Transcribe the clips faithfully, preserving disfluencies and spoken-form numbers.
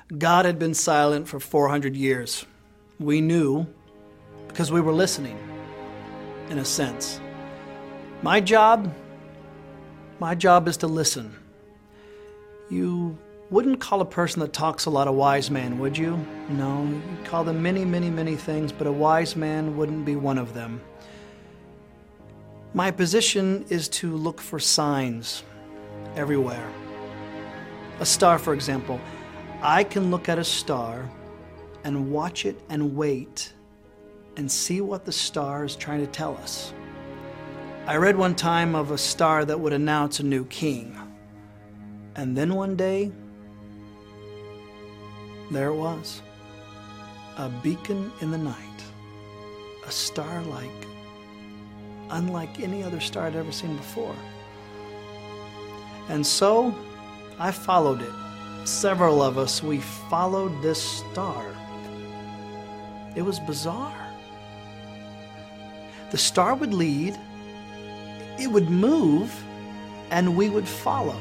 God had been silent for four hundred years. We knew because we were listening, in a sense. My job, my job is to listen. You wouldn't call a person that talks a lot a wise man, would you? No, you'd call them many, many, many things, but a wise man wouldn't be one of them. My position is to look for signs everywhere. A star, for example. I can look at a star and watch it and wait and see what the star is trying to tell us. I read one time of a star that would announce a new king. And then one day, there it was. A beacon in the night. A star like, unlike any other star I'd ever seen before. And so, I followed it. Several of us, we followed this star. It was bizarre. The star would lead, it would move, and we would follow.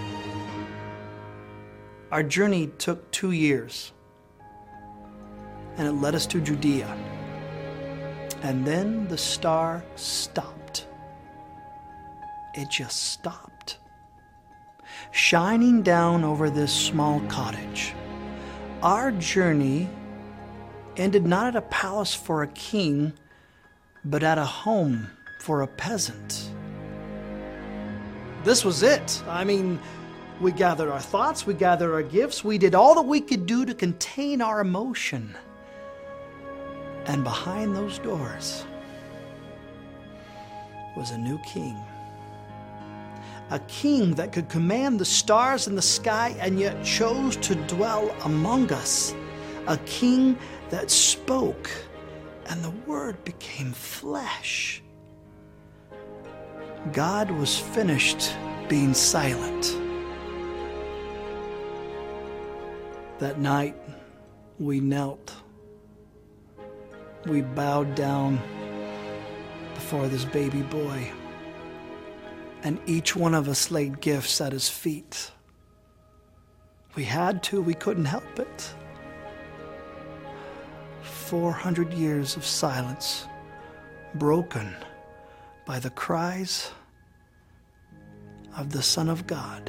Our journey took two years, and it led us to Judea. And then the star stopped. It just stopped, shining down over this small cottage. Our journey ended not at a palace for a king, but at a home for a peasant. This was it. I mean, we gathered our thoughts, we gathered our gifts, we did all that we could do to contain our emotion. And behind those doors was a new king. A king that could command the stars in the sky and yet chose to dwell among us. A king that spoke and the word became flesh. God was finished being silent. That night, we knelt. We bowed down before this baby boy. And each one of us laid gifts at his feet. We had to, we couldn't help it. Four hundred years of silence, broken by the cries of the Son of God.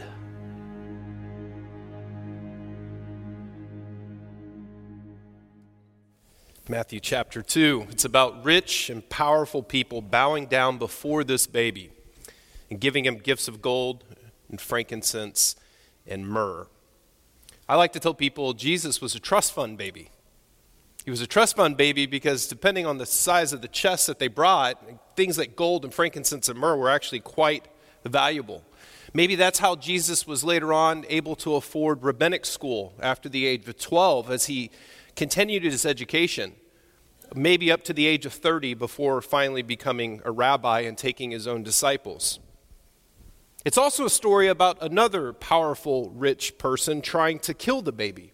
Matthew chapter two. It's about rich and powerful people bowing down before this baby and giving him gifts of gold and frankincense and myrrh. I like to tell people Jesus was a trust fund baby. He was a trust fund baby because depending on the size of the chest that they brought, things like gold and frankincense and myrrh were actually quite valuable. Maybe that's how Jesus was later on able to afford rabbinic school after the age of twelve as he continued his education, maybe up to the age of thirty before finally becoming a rabbi and taking his own disciples. It's also a story about another powerful, rich person trying to kill the baby,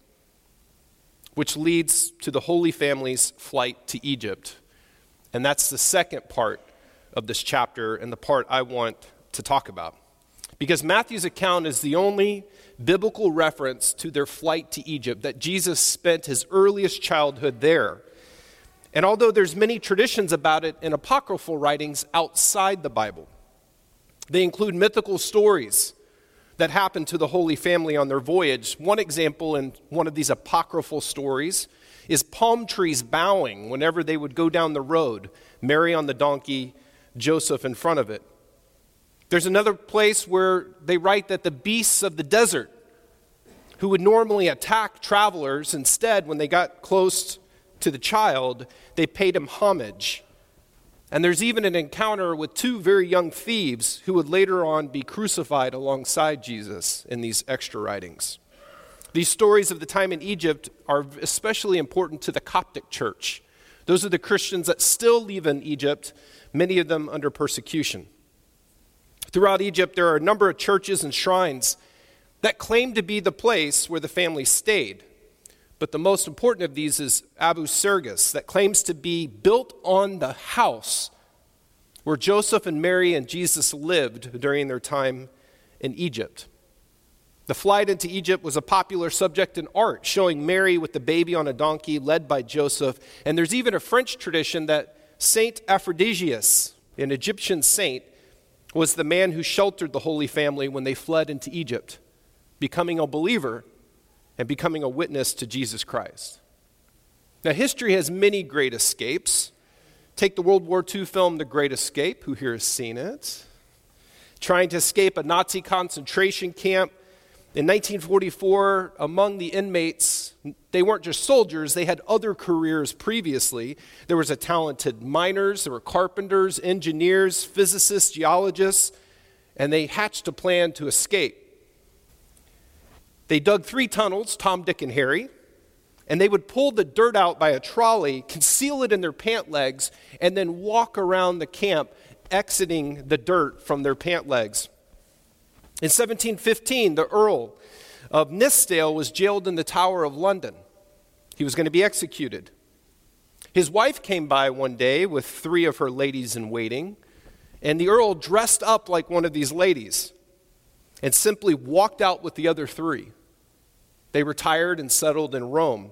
which leads to the Holy Family's flight to Egypt. And that's the second part of this chapter and the part I want to talk about. Because Matthew's account is the only biblical reference to their flight to Egypt, that Jesus spent his earliest childhood there. And although there's many traditions about it in apocryphal writings outside the Bible, they include mythical stories that happened to the Holy Family on their voyage. One example in one of these apocryphal stories is palm trees bowing whenever they would go down the road, Mary on the donkey, Joseph in front of it. There's another place where they write that the beasts of the desert, who would normally attack travelers, instead, when they got close to the child, they paid him homage. And there's even an encounter with two very young thieves who would later on be crucified alongside Jesus in these extra writings. These stories of the time in Egypt are especially important to the Coptic church. Those are the Christians that still live in Egypt, many of them under persecution. Throughout Egypt, there are a number of churches and shrines that claim to be the place where the family stayed. But the most important of these is Abu Sergis, that claims to be built on the house where Joseph and Mary and Jesus lived during their time in Egypt. The flight into Egypt was a popular subject in art, showing Mary with the baby on a donkey led by Joseph. And there's even a French tradition that Saint Aphrodisias, an Egyptian saint, was the man who sheltered the Holy Family when they fled into Egypt, becoming a believer and becoming a witness to Jesus Christ. Now, history has many great escapes. Take the World War Two film, The Great Escape. Who here has seen it? Trying to escape a Nazi concentration camp. In nineteen forty-four, among the inmates, they weren't just soldiers, they had other careers previously. There was a talented miners, there were carpenters, engineers, physicists, geologists, and they hatched a plan to escape. They dug three tunnels, Tom, Dick, and Harry, and they would pull the dirt out by a trolley, conceal it in their pant legs, and then walk around the camp, exiting the dirt from their pant legs. In seventeen fifteen, the Earl of Nithsdale was jailed in the Tower of London. He was going to be executed. His wife came by one day with three of her ladies in waiting, and the Earl dressed up like one of these ladies and simply walked out with the other three. They retired and settled in Rome.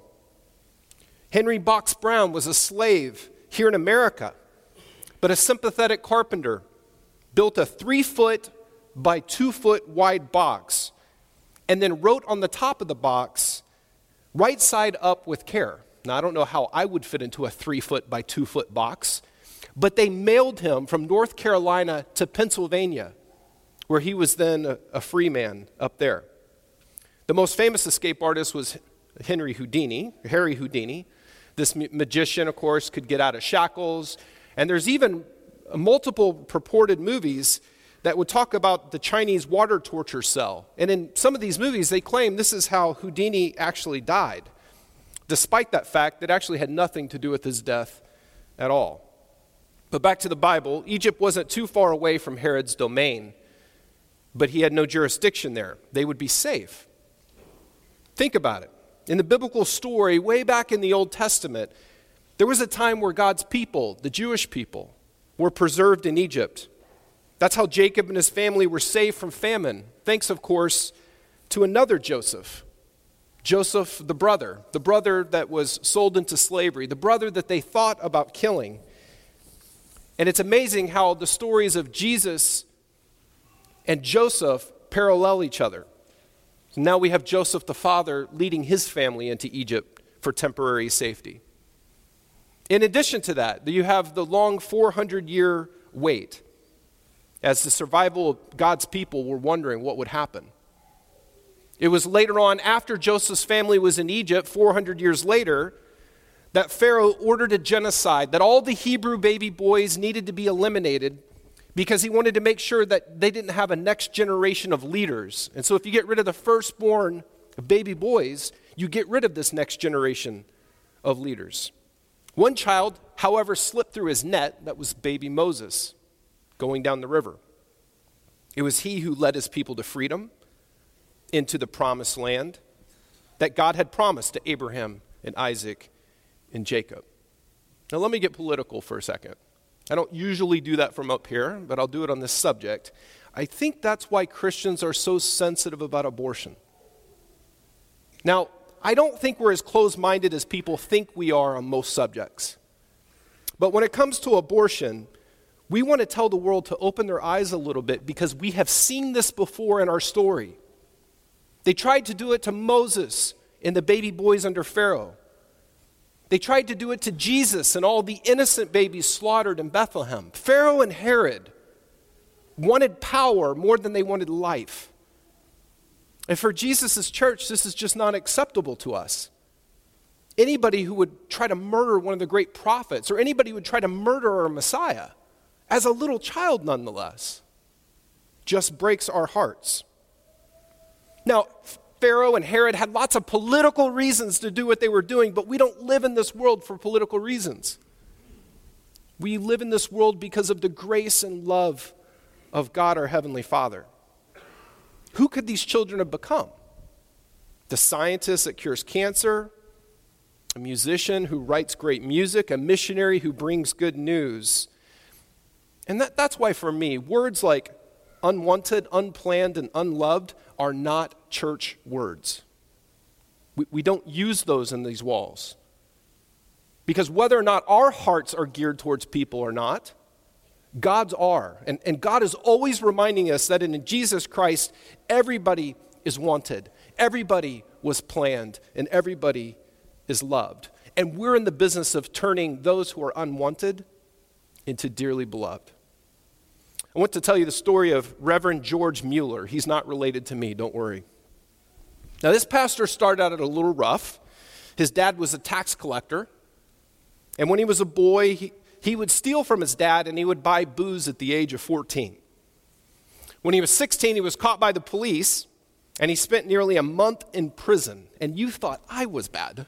Henry Box Brown was a slave here in America, but a sympathetic carpenter built a three-foot by two-foot wide box and then wrote on the top of the box, right side up with care. Now, I don't know how I would fit into a three-foot by two-foot box, but they mailed him from North Carolina to Pennsylvania, where he was then a, a free man up there. The most famous escape artist was Henry Houdini, Harry Houdini. This magician, of course, could get out of shackles. And there's even multiple purported movies that would talk about the Chinese water torture cell. And in some of these movies, they claim this is how Houdini actually died, despite that fact that actually had nothing to do with his death at all. But back to the Bible, Egypt wasn't too far away from Herod's domain, but he had no jurisdiction there. They would be safe. Think about it. In the biblical story, way back in the Old Testament, there was a time where God's people, the Jewish people, were preserved in Egypt. That's how Jacob and his family were saved from famine, thanks, of course, to another Joseph, Joseph the brother, the brother that was sold into slavery, the brother that they thought about killing. And it's amazing how the stories of Jesus and Joseph parallel each other. So now we have Joseph the father leading his family into Egypt for temporary safety. In addition to that, you have the long four hundred year wait as the survival of God's people were wondering what would happen. It was later on, after Joseph's family was in Egypt, four hundred years later, that Pharaoh ordered a genocide, that all the Hebrew baby boys needed to be eliminated because he wanted to make sure that they didn't have a next generation of leaders. And so if you get rid of the firstborn baby boys, you get rid of this next generation of leaders. One child, however, slipped through his net. That was baby Moses going down the river. It was he who led his people to freedom, into the promised land that God had promised to Abraham and Isaac and Jacob. Now let me get political for a second. I don't usually do that from up here, but I'll do it on this subject. I think that's why Christians are so sensitive about abortion. Now, I don't think we're as closed-minded as people think we are on most subjects. But when it comes to abortion, we want to tell the world to open their eyes a little bit because we have seen this before in our story. They tried to do it to Moses and the baby boys under Pharaoh. They tried to do it to Jesus and all the innocent babies slaughtered in Bethlehem. Pharaoh and Herod wanted power more than they wanted life. And for Jesus' church, this is just not acceptable to us. Anybody who would try to murder one of the great prophets, or anybody who would try to murder our Messiah, as a little child nonetheless, just breaks our hearts. Now, Pharaoh and Herod had lots of political reasons to do what they were doing, but we don't live in this world for political reasons. We live in this world because of the grace and love of God, our Heavenly Father. Who could these children have become? The scientist that cures cancer, a musician who writes great music, a missionary who brings good news. And that, that's why for me, words like unwanted, unplanned, and unloved are not church words. We, we don't use those in these walls. Because whether or not our hearts are geared towards people or not, God's are. And, and God is always reminding us that in Jesus Christ, everybody is wanted. Everybody was planned, and everybody is loved. And we're in the business of turning those who are unwanted into dearly beloved. I want to tell you the story of Reverend George Mueller. He's not related to me, don't worry. Now, this pastor started out a little rough. His dad was a tax collector. And when he was a boy, he, he would steal from his dad, and he would buy booze at the age of fourteen. When he was sixteen, he was caught by the police, and he spent nearly a month in prison. And you thought I was bad.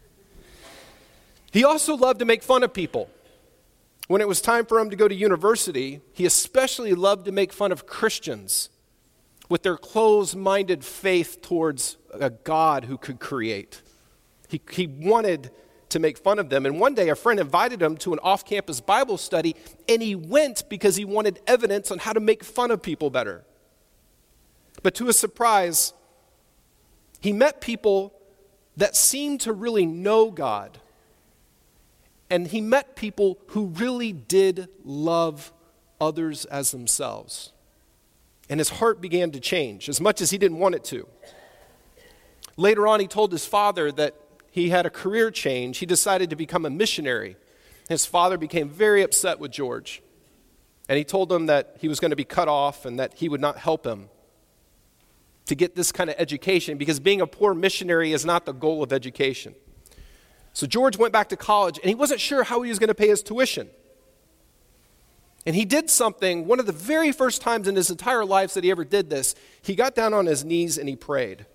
He also loved to make fun of people. When it was time for him to go to university, he especially loved to make fun of Christians with their closed-minded faith towards a God who could create. He, he wanted to make fun of them. And one day a friend invited him to an off-campus Bible study, and he went because he wanted evidence on how to make fun of people better. But to his surprise, he met people that seemed to really know God. And he met people who really did love others as themselves. And his heart began to change, as much as he didn't want it to. Later on, he told his father that he had a career change. He decided to become a missionary. His father became very upset with George. And he told him that he was going to be cut off and that he would not help him to get this kind of education, because being a poor missionary is not the goal of education. So George went back to college, and he wasn't sure how he was going to pay his tuition. And he did something, one of the very first times in his entire life that he ever did this. He got down on his knees and he prayed.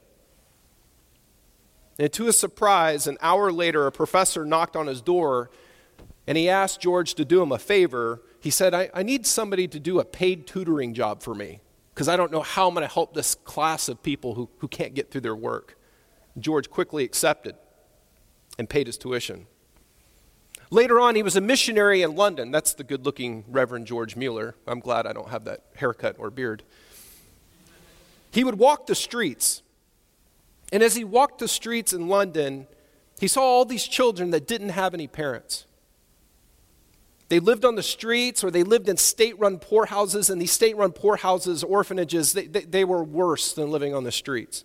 And to his surprise, an hour later, a professor knocked on his door, and he asked George to do him a favor. He said, I, I need somebody to do a paid tutoring job for me, because I don't know how I'm going to help this class of people who, who can't get through their work. George quickly accepted and paid his tuition. Later on, he was a missionary in London. That's the good-looking Reverend George Mueller. I'm glad I don't have that haircut or beard. He would walk the streets. And as he walked the streets in London, he saw all these children that didn't have any parents. They lived on the streets, or they lived in state-run poorhouses, and these state-run poorhouses, orphanages, they, they, they were worse than living on the streets.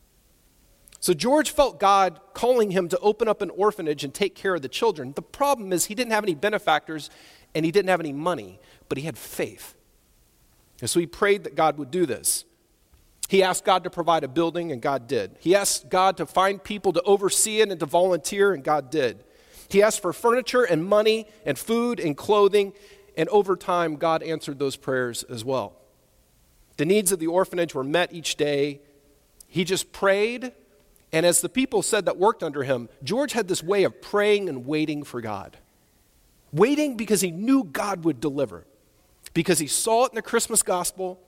So George felt God calling him to open up an orphanage and take care of the children. The problem is he didn't have any benefactors and he didn't have any money, but he had faith. And so he prayed that God would do this. He asked God to provide a building, and God did. He asked God to find people to oversee it and to volunteer, and God did. He asked for furniture and money and food and clothing, and over time, God answered those prayers as well. The needs of the orphanage were met each day. He just prayed. And as the people said that worked under him, George had this way of praying and waiting for God. Waiting because he knew God would deliver. Because he saw it in the Christmas gospel.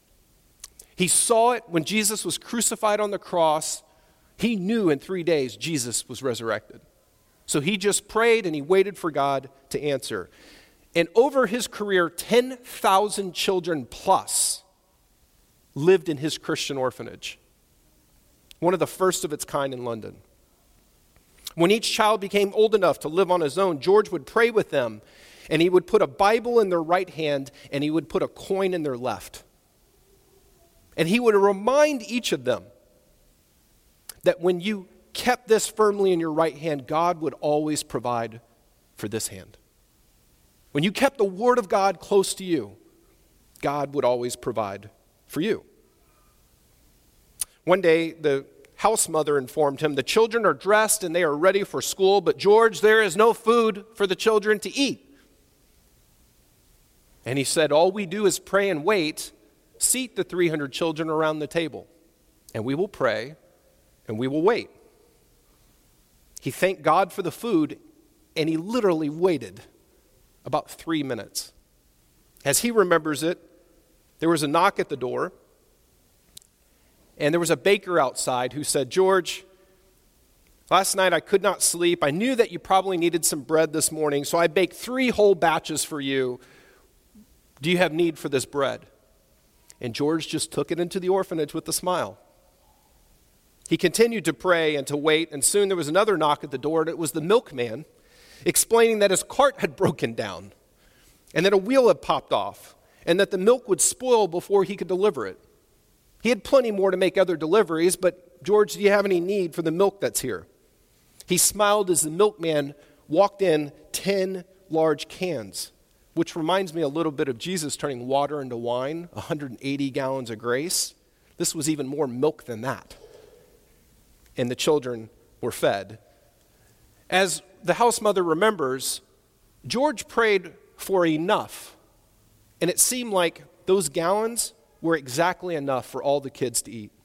He saw it when Jesus was crucified on the cross. He knew in three days Jesus was resurrected. So he just prayed and he waited for God to answer. And over his career, ten thousand children plus lived in his Christian orphanage. One of the first of its kind in London. When each child became old enough to live on his own, George would pray with them, and he would put a Bible in their right hand, and he would put a coin in their left. And he would remind each of them that when you kept this firmly in your right hand, God would always provide for this hand. When you kept the Word of God close to you, God would always provide for you. One day, the house mother informed him, the children are dressed and they are ready for school, but George, there is no food for the children to eat. And he said, all we do is pray and wait, seat the three hundred children around the table, and we will pray and we will wait. He thanked God for the food, and he literally waited about three minutes. As he remembers it, there was a knock at the door. And there was a baker outside who said, George, last night I could not sleep. I knew that you probably needed some bread this morning, so I baked three whole batches for you. Do you have need for this bread? And George just took it into the orphanage with a smile. He continued to pray and to wait, and soon there was another knock at the door, and it was the milkman explaining that his cart had broken down and that a wheel had popped off and that the milk would spoil before he could deliver it. He had plenty more to make other deliveries, but George, do you have any need for the milk that's here? He smiled as the milkman walked in ten large cans, which reminds me a little bit of Jesus turning water into wine, one hundred eighty gallons of grace. This was even more milk than that. And the children were fed. As the house mother remembers, George prayed for enough, and it seemed like those gallons were exactly enough for all the kids to eat.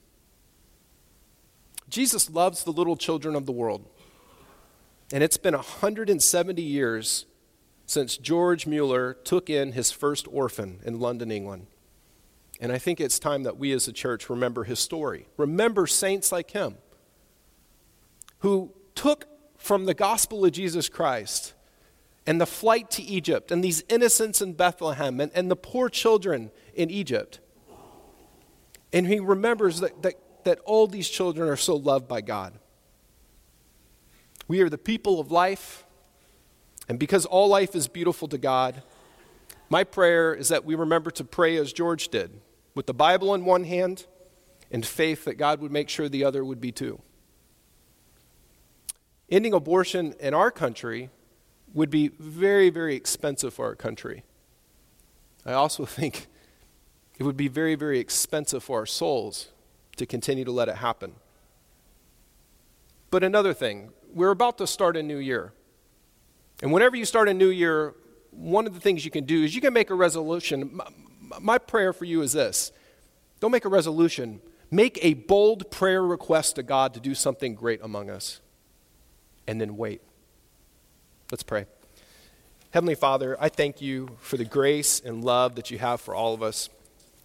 Jesus loves the little children of the world, and it's been one hundred seventy years since George Mueller took in his first orphan in London, England. And I think it's time that we as a church remember his story. Remember saints like him who took from the gospel of Jesus Christ and the flight to Egypt and these innocents in Bethlehem and, and the poor children in Egypt. And he remembers that, that, that all these children are so loved by God. We are the people of life, and because all life is beautiful to God, my prayer is that we remember to pray as George did, with the Bible in one hand and faith that God would make sure the other would be too. Ending abortion in our country would be very, very expensive for our country. I also think it would be very, very expensive for our souls to continue to let it happen. But another thing, we're about to start a new year. And whenever you start a new year, one of the things you can do is you can make a resolution. My, my prayer for you is this. Don't make a resolution. Make a bold prayer request to God to do something great among us. And then wait. Let's pray. Heavenly Father, I thank you for the grace and love that you have for all of us.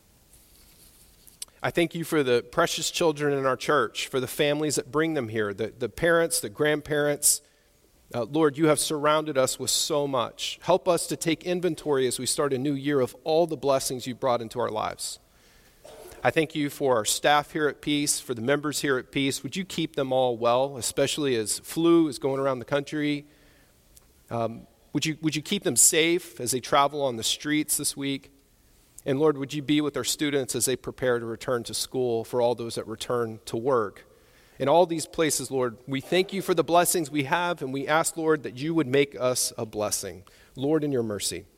I thank you for the precious children in our church, for the families that bring them here, the, the parents, the grandparents. Uh, Lord, you have surrounded us with so much. Help us to take inventory as we start a new year of all the blessings you brought into our lives. I thank you for our staff here at Peace, for the members here at Peace. Would you keep them all well, especially as flu is going around the country? Um, would you, would you keep them safe as they travel on the streets this week? And Lord, would you be with our students as they prepare to return to school, for all those that return to work? In all these places, Lord, we thank you for the blessings we have, and we ask, Lord, that you would make us a blessing. Lord, in your mercy.